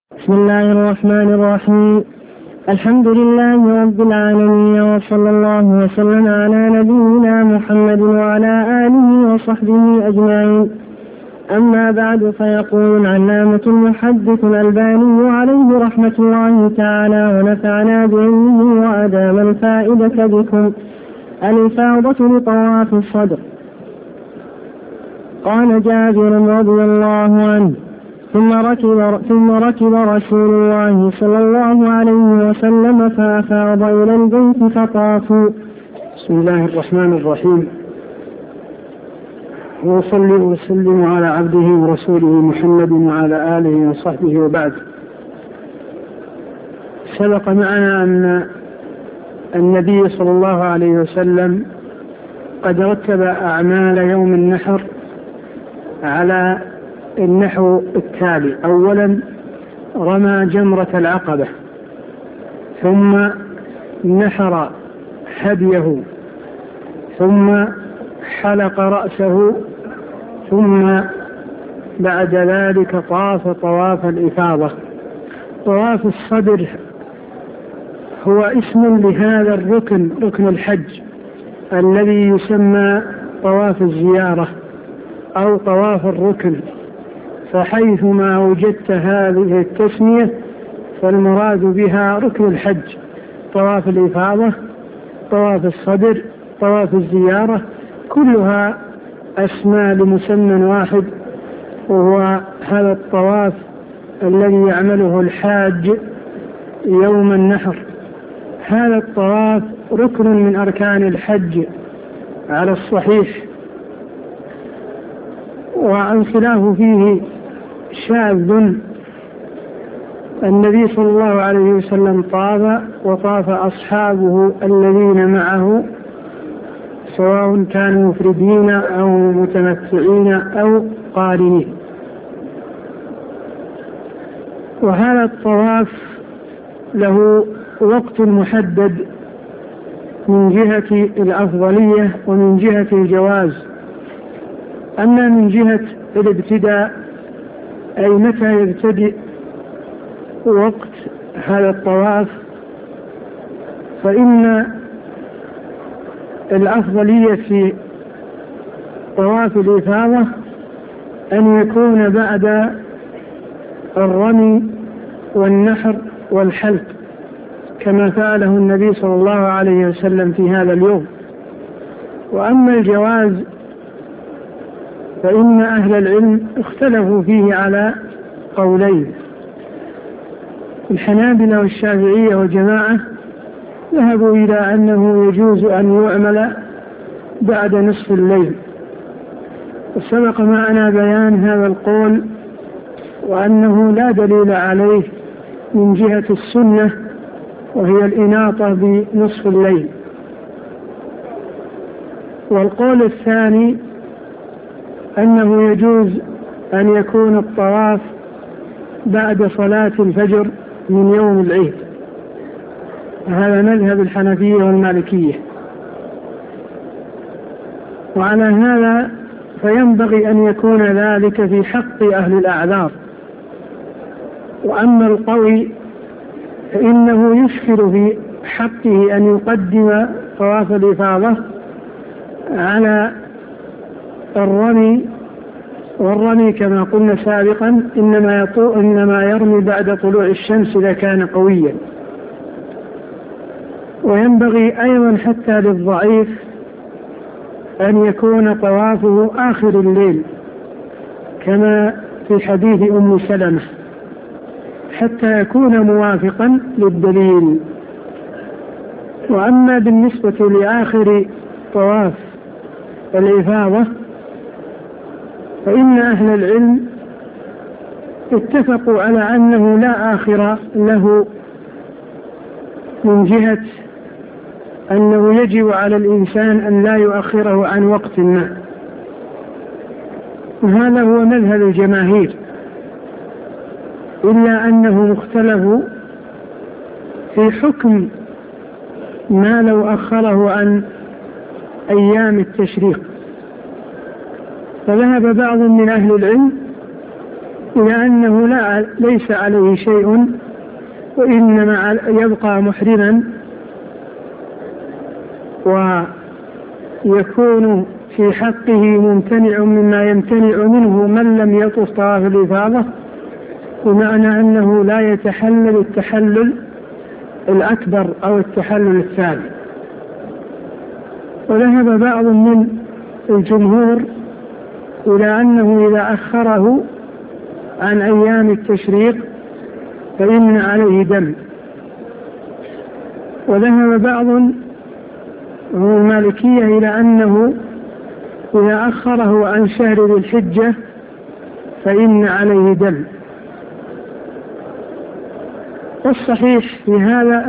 بسم الله الرحمن الرحيم. الحمد لله رب العالمين، وصلى الله وسلم على نبينا محمد وعلى آله وصحبه أجمعين. أما بعد، فيقول العلامة المحدث الألباني عليه رحمة الله تعالى ونفعنا بعلمه وأدام الفائدة بكم: الإفاضة لطواف الصدر. قال جابر رضي الله عنه: ثم ركب رسول الله صلى الله عليه وسلم فأفاض إلى البيت فطافوا. بسم الله الرحمن الرحيم، وصلي وسلم على عبده ورسوله محمد وعلى آله وصحبه وبعد. سبق معنا أن النبي صلى الله عليه وسلم قد رتب أعمال يوم النحر على النحو التالي: أولا رمى جمرة العقبة، ثم نحر هديه، ثم حلق رأسه، ثم بعد ذلك طاف طواف الإفاضة. طواف الصدر هو اسم لهذا الركن، ركن الحج الذي يسمى طواف الزيارة أو طواف الركن، فحيثما وجدت هذه التسمية فالمراد بها ركن الحج: طواف الإفاضة، طواف الصدر، طواف الزيارة، كلها أسماء لمسمى واحد، وهو هذا الطواف الذي يعمله الحاج يوم النحر. هذا الطواف ركن من أركان الحج على الصحيح، وانصلاه فيه شاذ. النبي صلى الله عليه وسلم طاف وطاف أصحابه الذين معه، سواء كانوا مفردين أو متمتعين أو قارنين. وهذا الطواف له وقت محدد من جهة الأفضلية ومن جهة الجواز. أما من جهة الابتداء، أي متى يبتدئ وقت هذا الطواف، فإن الأفضلية في طواف الإفاضة أن يكون بعد الرمي والنحر والحلق، كما فعله النبي صلى الله عليه وسلم في هذا اليوم. وأما الجواز فإن أهل العلم اختلفوا فيه على قولين: الحنابلة والشافعية وجماعة ذهبوا إلى أنه يجوز أن يعمل بعد نصف الليل، وسبق معنا بيان هذا القول وأنه لا دليل عليه من جهة السنة، وهي الإناطة بنصف الليل. والقول الثاني أنه يجوز أن يكون الطواف بعد صلاة الفجر من يوم العيد. هذا مذهب الحنفية والمالكية. وعلى هذا فينبغي أن يكون ذلك في حق أهل الأعذار. وأما القوي فإنه يشكل في حقه أن يقدم طواف الإفاضة على الرمي، والرمي كما قلنا سابقا إنما يرمي بعد طلوع الشمس إذا كان قويا. وينبغي أيضا حتى للضعيف أن يكون طوافه آخر الليل، كما في حديث أم سلمة، حتى يكون موافقا للدليل. وأما بالنسبة لآخر طواف الإفاضة فإن أهل العلم اتفقوا على أنه لا آخر له، من جهة أنه يجب على الإنسان أن لا يؤخره عن وقت ما، وهذا هو مذهب الجماهير، إلا أنه مختلف في حكم ما لو أخره عن أيام التشريق. فذهب بعض من أهل العلم إلى أنه ليس عليه شيء وإنما يبقى محرما، ويكون في حقه ممتنع مما يمتنع منه من لم يطف طواف الإفاضة، بمعنى أنه لا يتحلل التحلل الأكبر أو التحلل الثاني. وذهب بعض من الجمهور إلى أنه إذا أخره عن أيام التشريق فإن عليه دم. وذهب بعض من المالكية إلى أنه إذا أخره عن شهر ذي الحجة فإن عليه دم. والصحيح في هذا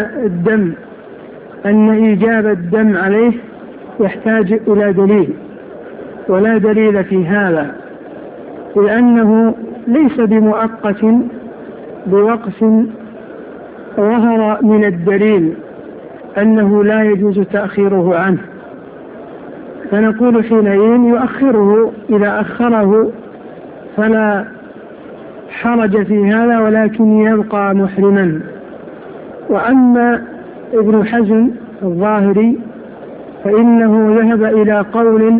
أن إيجاب الدم عليه يحتاج إلى دليل، ولا دليل في هذا، لأنه ليس بمؤقت بوقت ظهر من الدليل أنه لا يجوز تأخيره عنه، فنقول حينئذ يؤخره إذا أخره فلا حرج في هذا، ولكن يبقى محرما. وأما ابن حزم الظاهري فإنه ذهب إلى قول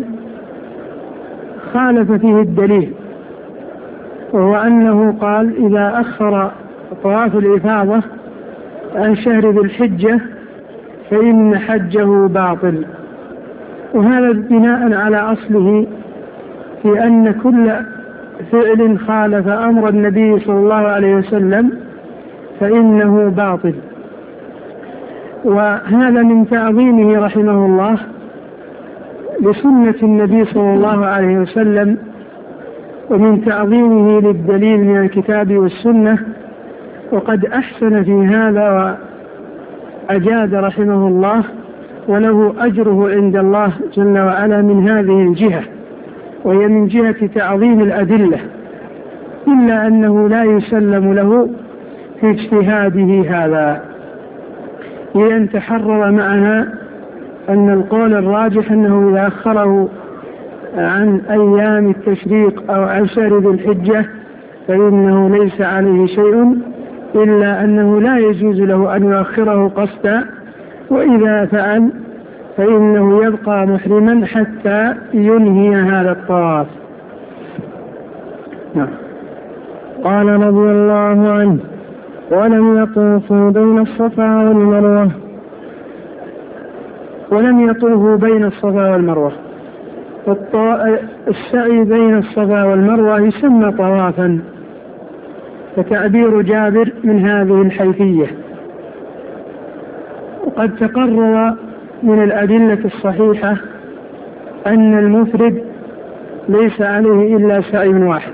خالف فيه الدليل، وهو أنه قال إذا أخر طواف الإفاضة عن شهر ذي الحجة فإن حجه باطل. وهذا بناء على أصله في أن كل فعل خالف أمر النبي صلى الله عليه وسلم فإنه باطل. وهذا من تعظيمه رحمه الله لسنة النبي صلى الله عليه وسلم، ومن تعظيمه للدليل من الكتاب والسنة. وقد أحسن في هذا وأجاد رحمه الله، وله أجره عند الله جل وعلا من هذه الجهة، وهي من جهة تعظيم الأدلة، إلا أنه لا يسلم له في اجتهاده هذا، لأن تحرر معها أن القول الراجح أنه إذا أخره عن أيام التشريق أو عن شهر ذي الحجة فإنه ليس عليه شيء، إلا أنه لا يجوز له أن يؤخره قصدا، وإذا فعل فإنه يبقى محرما حتى ينهي هذا الطواف. قال رضي الله عنه: ولم يطوفوا بين الصفا والمروة. ولم يطوفوا بين الصفا والمروة. السعي بين الصفا والمروة يسمى طوافا، فتعبير جابر من هذه الحيثية. وقد تقرر من الأدلة الصحيحة أن المفرد ليس عليه إلا سعي واحد،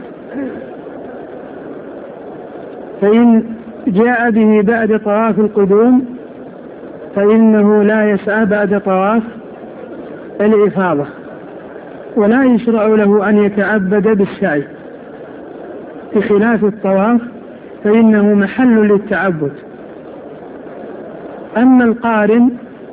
فإن جاء به بعد طواف القدوم فإنه لا يسعى بعد طواف الإفاضة، ولا يشرع له أن يتعبد بالسعي، بخلاف الطواف فإنه محل للتعبد. أما القارن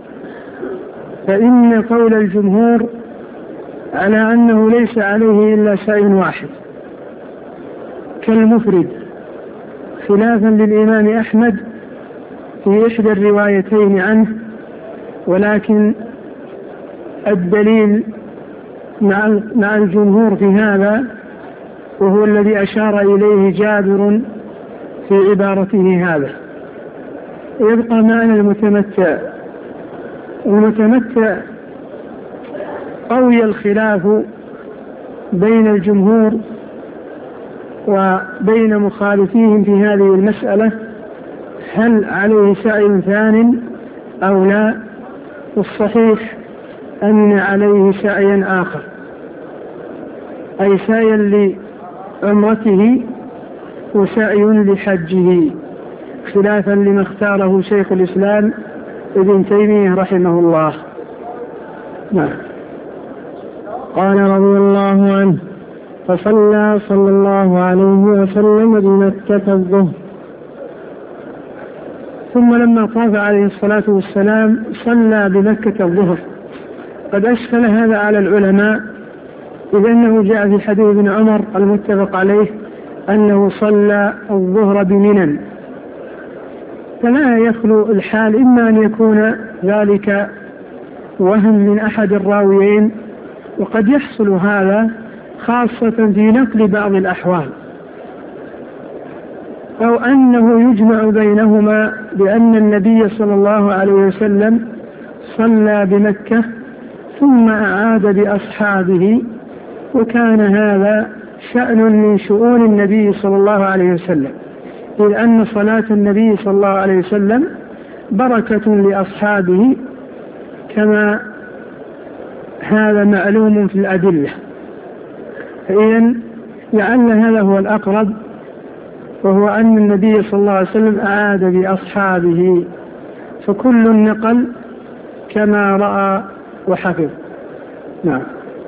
فإن قول الجمهور على أنه ليس عليه إلا سعي واحد كالمفرد، خلافا للإمام أحمد في إحدى الروايتين عنه. ولكن الدليل مع الجمهور في هذا، وهو الذي أشار إليه جابر في عبارته هذا. يبقى معنا المتمتع. المتمتع قوي الخلاف بين الجمهور وبين مخالفيهم في هذه المسألة، هل عليه سعي ثان أو لا؟ والصحيح أن عليه سعيا آخر، أي سعيا لعمرته وسعي لحجه، خلافا لما اختاره شيخ الإسلام ابن تيمية رحمه الله. قال رضي الله عنه: فصلى صلى الله عليه وسلم بمكة الظهر، ثم لما طاف عليه الصلاة والسلام صلى بمكة الظهر. قد أشكل هذا على العلماء، إذ أنه جاء في حديث ابن عمر المتفق عليه أنه صلى الظهر بمنى، فلا يخلو الحال إما أن يكون ذلك وهم من أحد الراويين، وقد يحصل هذا خاصة في نقل بعض الأحوال، أو أنه يجمع بينهما بأن النبي صلى الله عليه وسلم صلى بمكة ثم أعاد بأصحابه، وكان هذا شأن من شؤون النبي صلى الله عليه وسلم، إذ أن صلاة النبي صلى الله عليه وسلم بركة لأصحابه كما هذا معلوم في الأدلة. فإذن لعل هذا هو الأقرب، وهو أن النبي صلى الله عليه وسلم أعاد بأصحابه، فكل نقل كما رأى وحفظ. نعم.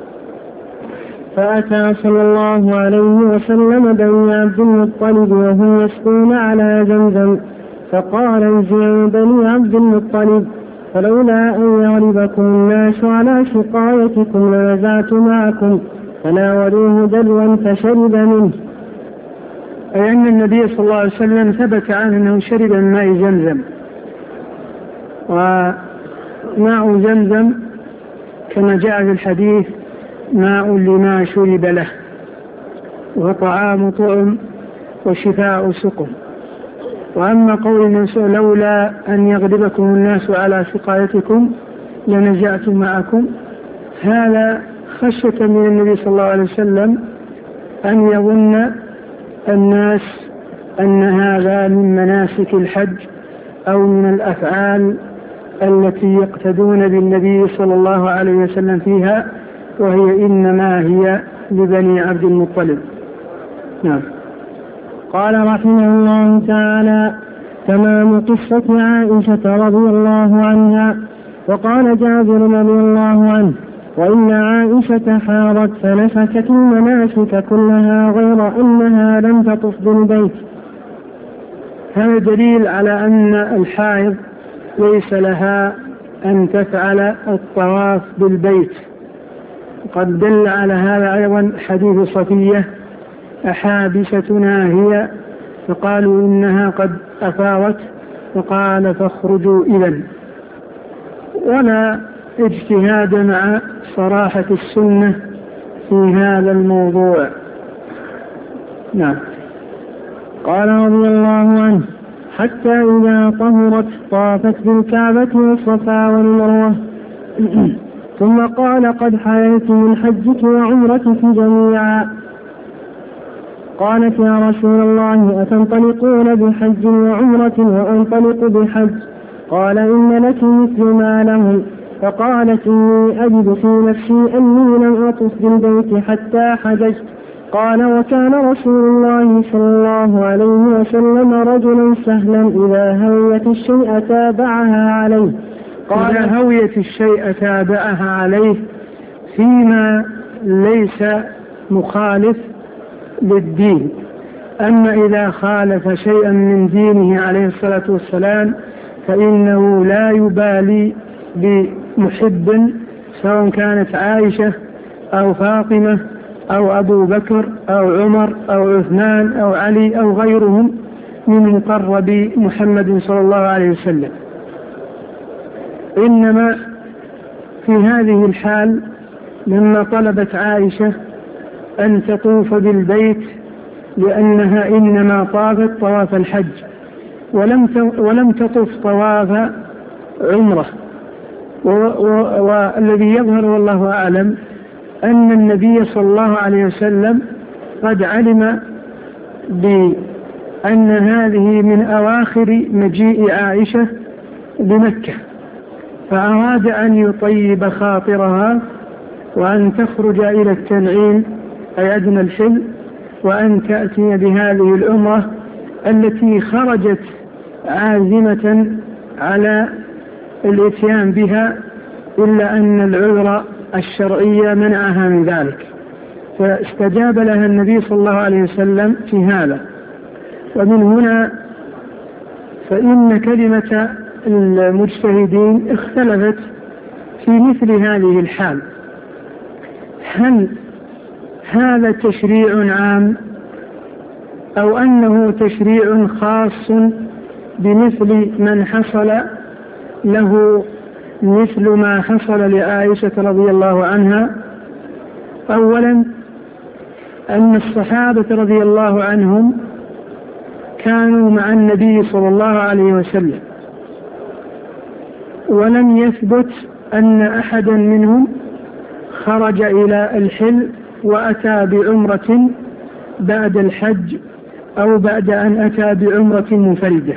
فأتى صلى الله عليه وسلم بني عبد المطلب وهم يسقون على زمزم، فقال انزعوا بني عبد المطلب، فلولا أن يغلبكم الناس على سقايتكم لنزعت معكم، فناولوه دلوا فشرب منه. أي أن النبي صلى الله عليه وسلم ثبت عنه أنه شرب من ماء زمزم، وماء زمزم كما جاء في الحديث ماء لما شرب له، وطعام طعم وشفاء سقم. وأما قول الناس لولا أن يغلبكم الناس على سقايتكم لنزعت معكم، هذا خشية من النبي صلى الله عليه وسلم أن يظن الناس أن هذا من مناسك الحج أو من الأفعال التي يقتدون بالنبي صلى الله عليه وسلم فيها، وهي إنما هي لبني عبد المطلب. نعم. قال رحمه الله تعالى: تمام قصة عائشة رضي الله عنها. وقال جابر رضي الله عنه: وإن عائشة حاضت فنسكت المناسك كلها غير أنها لم تطف بالبيت. هذا دليل على أن الحائض ليس لها أن تفعل الطواف بالبيت. قد دل على هذا أيضا حديث صفية: أحابستنا هي؟ فقالوا إنها قد أفاضت، فقال فاخرجوا إذن. ولا اجتهاد مع صراحة السنة في هذا الموضوع. نعم. قال رضي الله عنه: حتى إذا طهرت طافت بالكعبة والصفا والمروة، ثم قال: قد حييت من حجك وعمرتك جميعا. قالت: يا رسول الله أتنطلقون بحج وعمرة وأنطلق بحج؟ قال: إن لك مثل ما لهم. فقالت: إني أجد في نفسي أني لم أطف بالبيت حتى حججت. قال: وكان رسول الله صلى الله عليه وسلم رجلا سهلا إذا هويت الشيء تابعها عليه. قال: إذا هويت الشيء تابعها عليه فيما ليس مخالف للدين. أما إذا خالف شيئا من دينه عليه الصلاة والسلام فإنه لا يبالي بمحب، سواء كانت عائشة أو فاطمة أو أبو بكر أو عمر أو عثمان أو علي أو غيرهم من مقرب محمد صلى الله عليه وسلم. إنما في هذه الحال لما طلبت عائشة أن تطوف بالبيت لأنها إنما طافت طواف الحج ولم تطف طواف عمرة، والذي يظهر والله أعلم أن النبي صلى الله عليه وسلم قد علم بأن هذه من أواخر مجيء عائشة بمكة، فأراد أن يطيب خاطرها وأن تخرج إلى التنعيم أي أدنى الحل، وأن تأتي بهذه العمرة التي خرجت عازمة على الاتيان بها، إلا أن العذر الشرعية منعها من ذلك، فاستجاب لها النبي صلى الله عليه وسلم في هذا. ومن هنا فإن كلمة المجتهدين اختلفت في مثل هذه الحال: هل هذا تشريع عام أو أنه تشريع خاص بمثل من حصل له مثل ما حصل لعائشة رضي الله عنها. أولا أن الصحابة رضي الله عنهم كانوا مع النبي صلى الله عليه وسلم، ولم يثبت أن أحدا منهم خرج إلى الحل وأتى بعمرة بعد الحج أو بعد أن أتى بعمرة منفردة،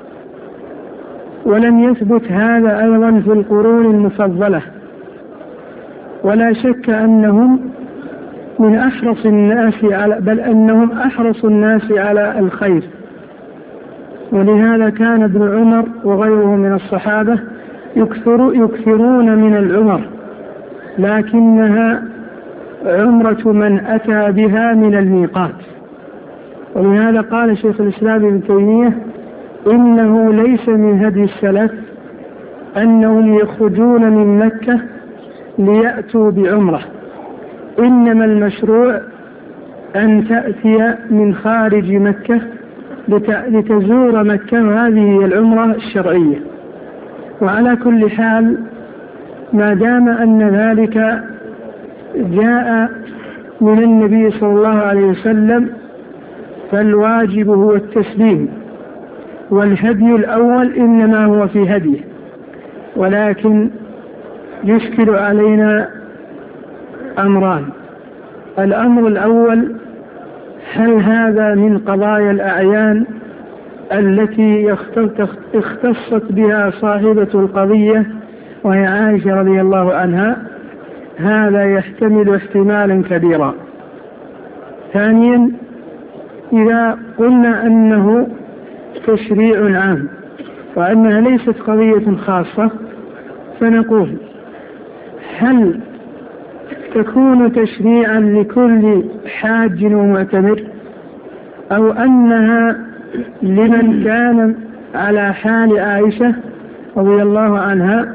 ولم يثبت هذا أيضا في القرون المفضلة، ولا شك أنهم من أحرص الناس بل أنهم أحرص الناس على الخير. ولهذا كان ابن عمر وغيره من الصحابة يكثرون من العمر، لكنها عمرة من أتى بها من الميقات. ولهذا قال شيخ الإسلام ابن تيمية إنه ليس من هدي السلف أنهم يخرجون من مكة ليأتوا بعمرة، إنما المشروع أن تأتي من خارج مكة لتزور مكة، وهذه العمرة الشرعية. وعلى كل حال ما دام أن ذلك جاء من النبي صلى الله عليه وسلم فالواجب هو التسليم، والهدي الأول إنما هو في هديه. ولكن يشكل علينا أمران: الأمر الأول، هل هذا من قضايا الأعيان التي اختصت بها صاحبة القضية وهي عائشة رضي الله عنها؟ هذا يحتمل احتمالا كبيرا. ثانيا، إذا قلنا أنه تشريع عام وأنها ليست قضية خاصة، فنقول هل تكون تشريعا لكل حاج ومعتمر، أو أنها لمن كان على حال عائشة رضي الله عنها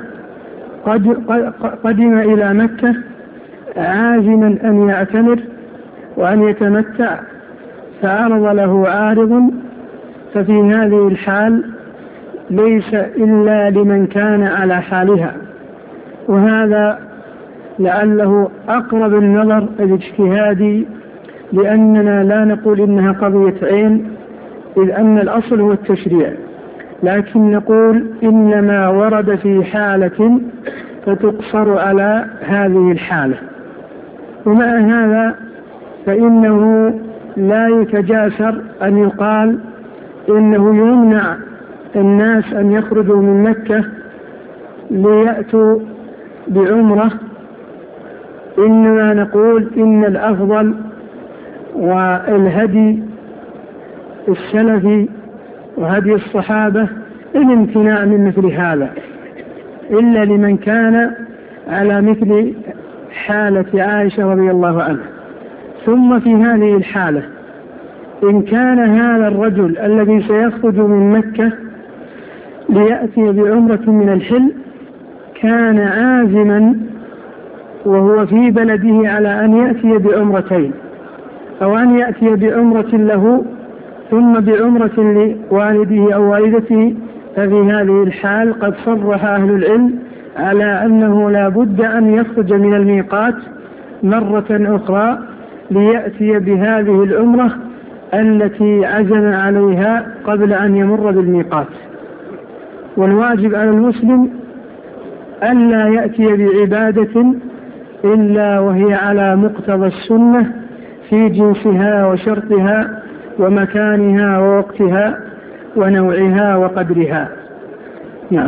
قدم إلى مكة عازما أن يعتمر وأن يتمتع فعرض له عارض، ففي هذه الحال ليس إلا لمن كان على حالها. وهذا لعله أقرب النظر الاجتهادي، لأننا لا نقول إنها قضية عين، إذ أن الأصل هو التشريع، لكن نقول إنما ورد في حالة فتقصر على هذه الحالة. ومع هذا فإنه لا يتجاسر أن يقال إنه يمنع الناس أن يخرجوا من مكة ليأتوا بعمرة، إنما نقول إن الأفضل والهدي السلفي وهدي الصحابة الامتناع من مثل هذا، إلا لمن كان على مثل حالة عائشة رضي الله عنها. ثم في هذه الحالة إن كان هذا الرجل الذي سيخرج من مكة ليأتي بعمرة من الحل كان عازما وهو في بلده على أن يأتي بعمرتين، أو أن يأتي بعمرة له ثم بعمرة لوالده أو والدته، ففي هذه الحال قد صرح أهل العلم على أنه لا بد أن يخرج من الميقات مرة أخرى ليأتي بهذه العمرة التي عزم عليها قبل أن يمر بالميقات. والواجب على المسلم ألا يأتي بعبادة إلا وهي على مقتضى السنة في جنسها وشرطها ومكانها ووقتها ونوعها وقدرها. نعم.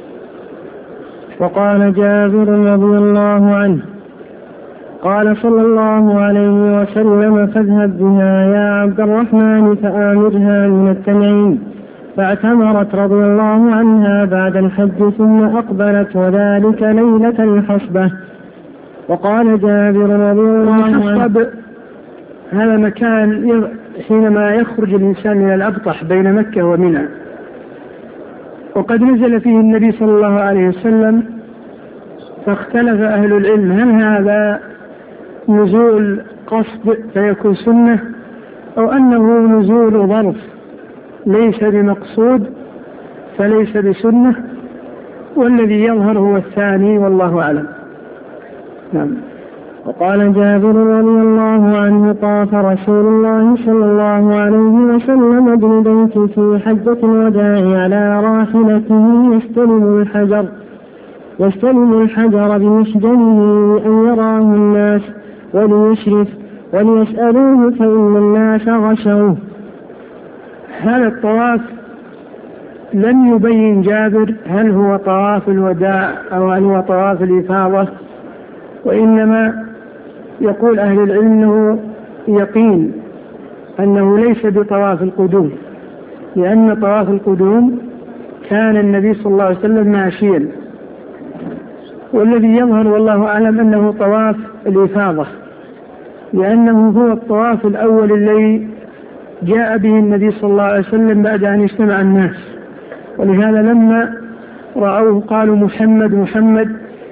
وقال جابر رضي الله عنه قال صلى الله عليه وسلم: فاذهب بها يا عبد الرحمن فآمرها من التنعيم. فاعتمرت رضي الله عنها بعد الحج ثم أقبلت، وذلك ليلة الحصبة. وقال جابر رضي الله عنه: هذا مكان حينما يخرج الإنسان من الأبطح بين مكة ومنى، وقد نزل فيه النبي صلى الله عليه وسلم، فاختلف أهل العلم هل هذا نزول قصد فيكون سنة، أو أنه نزول ظرف ليس بمقصود فليس بسنة، والذي يظهر هو الثاني والله أعلم. نعم. وقال جابر رضي الله عنه طاف رسول الله صلى الله عليه وسلم بالبيت في حجة الوداع على راحلته يستلم الحجر بمحجنه أن يراه الناس وليشرف وليسألوه فإن الناس غشوه. هذا الطواف لم يبين جابر هل هو طواف الوداع أو هل هو طواف الإفاضة، وإنما يقول أهل العلم أنه يقين أنه ليس بطواف القدوم، لأن طواف القدوم كان النبي صلى الله عليه وسلم ماشيا، والذي يظهر والله أعلم أنه طواف الإفاضة، لأنه هو الطواف الأول الذي جاء به النبي صلى الله عليه وسلم بعد أن اجتمع الناس، ولهذا لما رأوه قالوا محمد محمد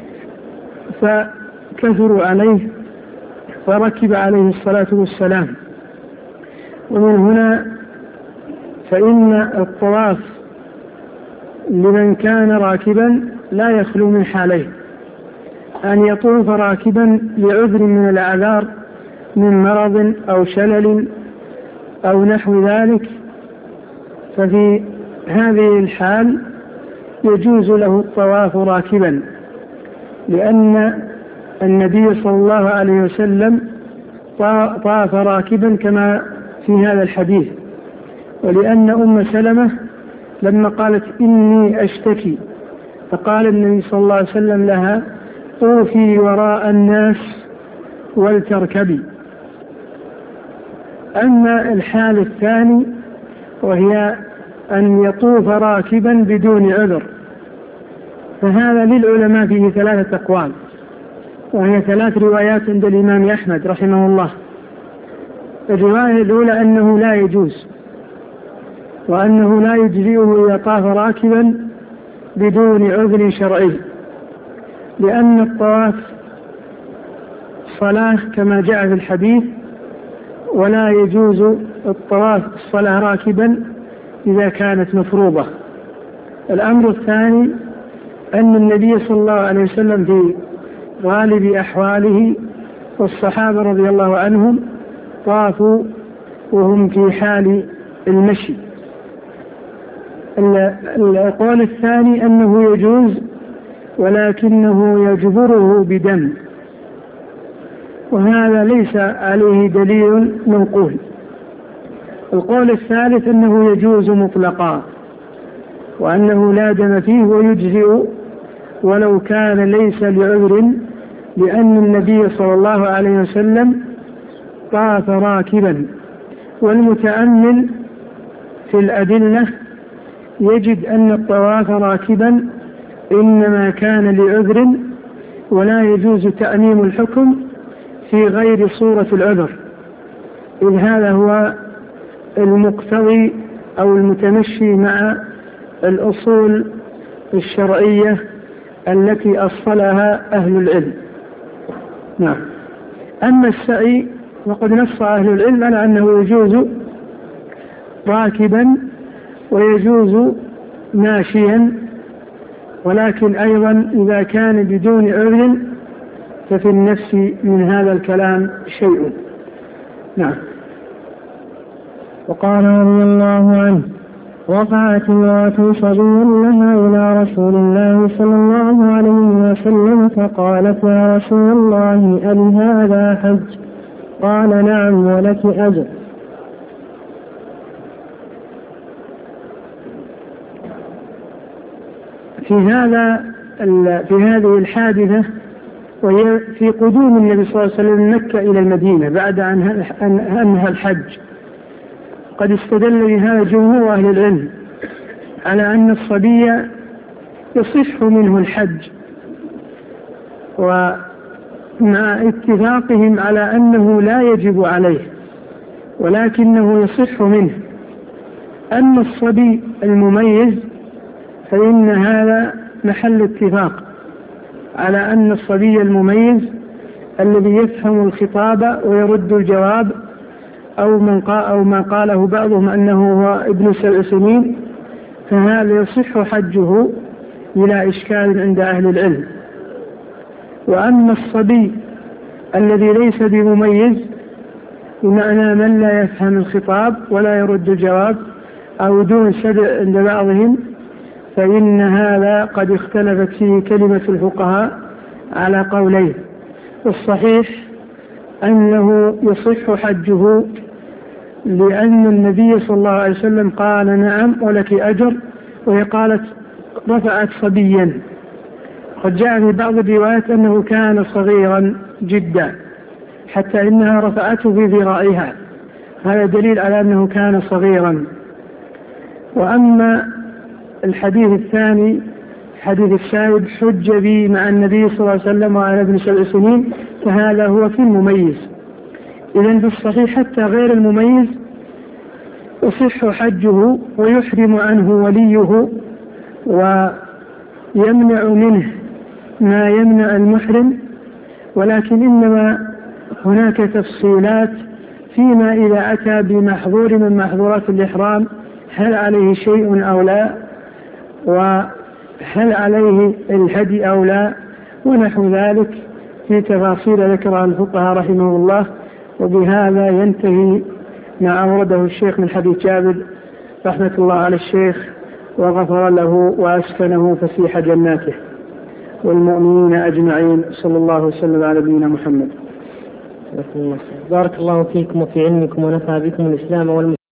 فكثروا عليه فركب عليه الصلاة والسلام. ومن هنا فإن الطواف لمن كان راكبا لا يخلو من حالين: أن يطوف راكبا لعذر من الأعذار من مرض أو شلل أو نحو ذلك، ففي هذه الحال يجوز له الطواف راكبا، لأن النبي صلى الله عليه وسلم طاف راكبا كما في هذا الحديث، ولأن أم سلمة لما قالت إني أشتكي فقال النبي صلى الله عليه وسلم لها طوفي وراء الناس ولتركبي. أما الحال الثاني وهي أن يطوف راكبا بدون عذر، فهذا للعلماء فيه 3 أقوال، وهي 3 روايات عند الإمام أحمد رحمه الله. الرواية الأولى أنه لا يجوز، وأنه لا يجزئه إذا طاف راكبا بدون عذر شرعي، لأن الطواف صلاة كما جاء في الحديث، ولا يجوز الطواف الصلاة راكبا إذا كانت مفروضة. الأمر الثاني أن النبي صلى الله عليه وسلم في غالب أحواله والصحابة رضي الله عنهم طافوا وهم في حال المشي. القول الثاني أنه يجوز ولكنه يجبره بدم، وهذا ليس عليه دليل منقول. القول الثالث أنه يجوز مطلقا، وأنه لا دم فيه ويجزئ ولو كان ليس لعذر، لأن النبي صلى الله عليه وسلم طاف راكبا. والمتأمل في الأدلة يجد أن الطواف راكبا إنما كان لعذر، ولا يجوز تأميم الحكم في غير صورة العذر، إذ هذا هو المقتضي أو المتمشي مع الأصول الشرعية التي أصلها أهل العلم. نعم. أما السعي وقد نص أهل العلم على أنه يجوز راكبا ويجوز ماشيا، ولكن أيضا إذا كان بدون عذر ففي النفس من هذا الكلام شيء. نعم. وقال رضي الله عنه: وقعت امرأة صبيا لها إلى رسول الله صلى الله عليه وسلم فقالت: يا رسول الله ألي هذا حج؟ قال: نعم ولك أجر. في هذه الحادثة، وهي في قدوم النبي صلى الله عليه وسلم من مكة إلى المدينة بعد أن أنهى الحج، قد استدل بهذا جمهور أهل العلم على أن الصبي يصح منه الحج، ومع اتفاقهم على أنه لا يجب عليه ولكنه يصح منه. أما الصبي المميز فإن هذا محل اتفاق على أن الصبي المميز الذي يفهم الخطاب ويرد الجواب أو ما قاله بعضهم أنه هو ابن 7 سنين، فهذا يصح حجه بلا إشكال عند أهل العلم. وأما الصبي الذي ليس بمميز، بمعنى من لا يفهم الخطاب ولا يرد الجواب أو دون سبع عند بعضهم، فإن هذا قد اختلفت فيه كلمة الفقهاء على قولين. والصحيح أنه يصح حجه، لأن النبي صلى الله عليه وسلم قال نعم ولك أجر، وهي قالت رفعت صبيا. قد جاء في بعض الروايات أنه كان صغيرا جدا حتى إنها رفعته في ذراعها، هذا دليل على أنه كان صغيرا. وأما الحديث الثاني حديث الشاهد حج بي مع النبي صلى الله عليه وسلم وعلى ابن 7 سنين، فهذا هو في المميز. إذن في الصحيح حتى غير المميز يصح حجه ويحرم عنه وليه ويمنع منه ما يمنع المحرم، ولكن إنما هناك تفصيلات فيما إذا أتى بمحظور من محظورات الإحرام، هل عليه شيء أو لا، وهل عليه الهدي أو لا، ونحو ذلك في تفاصيل ذكرها الفقهاء رحمه الله. وبهذا ينتهي ما أورده الشيخ من حديث جابر رحمة الله على الشيخ وغفر له وأسكنه فسيح جناته والمؤمنين أجمعين، صلى الله وسلم على نبينا محمد. بارك الله فيكم وفي علمكم ونفع بكم الإسلام والمسلمين.